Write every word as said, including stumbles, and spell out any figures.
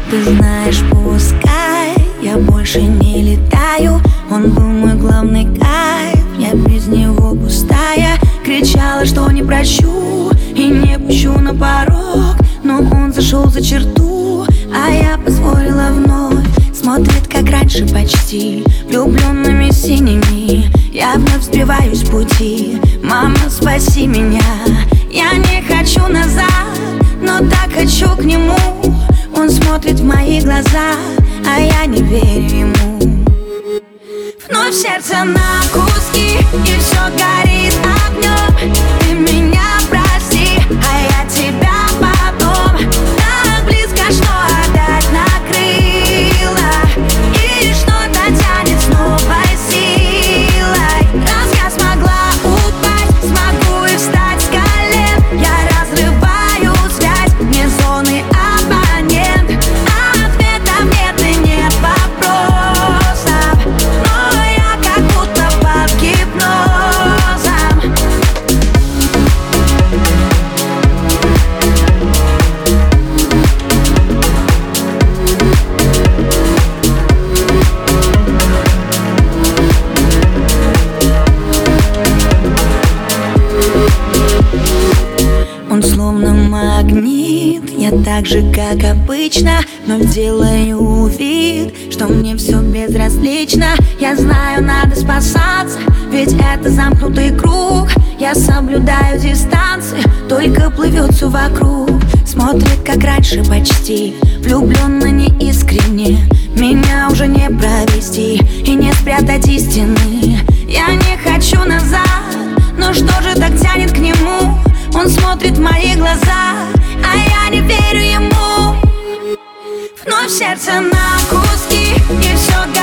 Ты знаешь, пускай я больше не летаю, он был мой главный кайф, я без него пустая. Кричала, что не прощу и не пущу на порог, но он зашел за черту, а я позволила вновь. Смотрит, как раньше почти, влюбленными синими. Я вновь сбиваюсь с пути. Мама, спаси меня. Я не хочу назад, но так хочу к нему. Он смотрит в мои глаза, а я не верю ему. Вновь сердце на куски, и все горит огнем. Ты меня прости, а я тебя потом. Так близко, что опять накрыло, и что-то тянет с новой силой. Раз я смогла упасть, смогу и встать с колен. Я разрываю связь, мне зоны абонент. Ответов нет и нет вопросов, но я как будто под гипнозом. Он словно магнит, я так же, как обычно, но делаю вид, что мне все безразлично. Я знаю, надо спасаться, ведь это замкнутый круг. Я соблюдаю дистанции, только плывет все вокруг. Смотрит, как раньше почти, влюбленно неискренне. Меня уже не провести и не спрятать истины. Я не хочу назад, но что же так тянет к нему? Он смотрит в мои глаза, а я не верю ему. Вновь сердце на куски, и все